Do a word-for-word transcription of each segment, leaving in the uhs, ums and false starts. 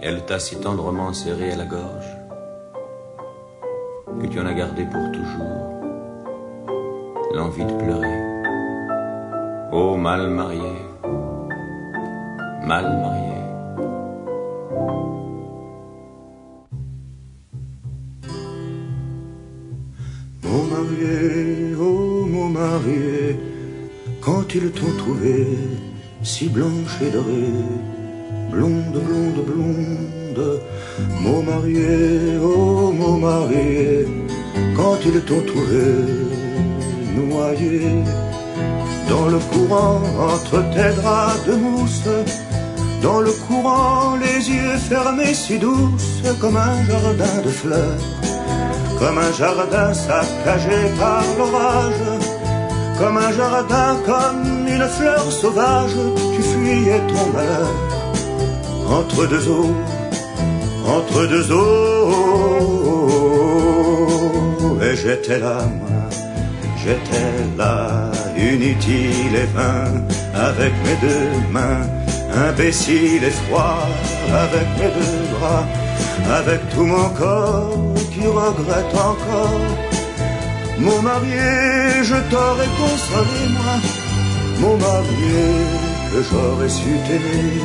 Elle t'a si tendrement serré à la gorge que tu en as gardé pour toujours l'envie de pleurer. Ô mal marié, mal marié. Mon marié, oh mon marié, quand ils t'ont trouvé si blanche et dorée, blonde, blonde, blonde, mon marié, oh mon marié, quand ils t'ont trouvé noyé dans le courant entre tes draps de mousse, dans le courant les yeux fermés si douces comme un jardin de fleurs, comme un jardin saccagé par l'orage, comme un jardin, comme une fleur sauvage, tu fuyais ton malheur entre deux eaux, entre deux eaux, et j'étais là, moi, j'étais là, inutile et vain, avec mes deux mains, imbécile et froid, avec mes deux bras, avec tout mon corps qui regrette encore. Mon marié, je t'aurais consolé, moi, mon marié, que j'aurais su t'aimer.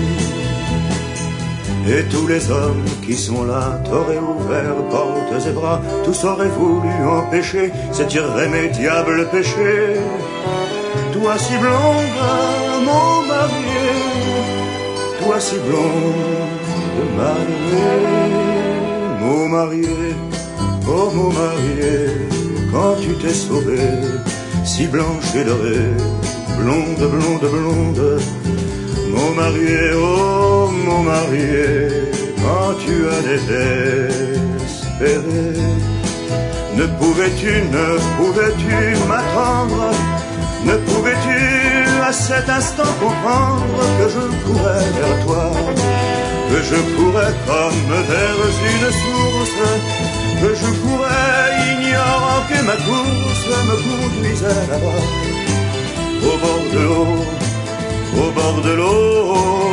Et tous les hommes qui sont là t'auraient ouvert portes et bras, tous auraient voulu empêcher cet irrémédiable péché. Toi si blonde, mon marié, toi si blonde, marié, mon marié, oh mon marié, quand tu t'es sauvé, si blanche et dorée, blonde, blonde, blonde, mon marié, oh mon marié, quand tu as désespéré, ne pouvais-tu, ne pouvais-tu m'attendre, ne pouvais-tu à cet instant comprendre que je courais vers toi, que je courais comme vers une source, que je courais ignorant que ma course me conduisait là-bas, au bord de l'eau, au bord de l'eau,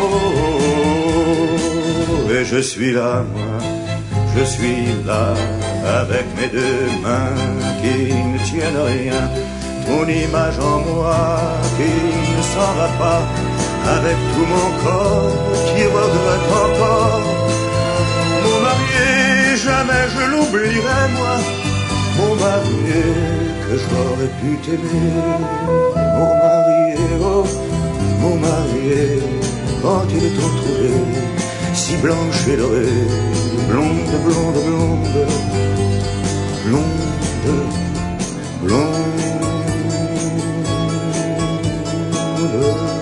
et je suis là, moi, je suis là, avec mes deux mains qui ne tiennent rien, ton image en moi qui ne s'en va pas, avec tout mon corps qui regrette encore. Mon marié, jamais je l'oublierai, moi, mon marié, que j'aurais pu t'aimer. Mon marié, oh, mon marié, quand ils t'ont trouvé si blanche et dorée, blonde, blonde, blonde, blonde, blonde.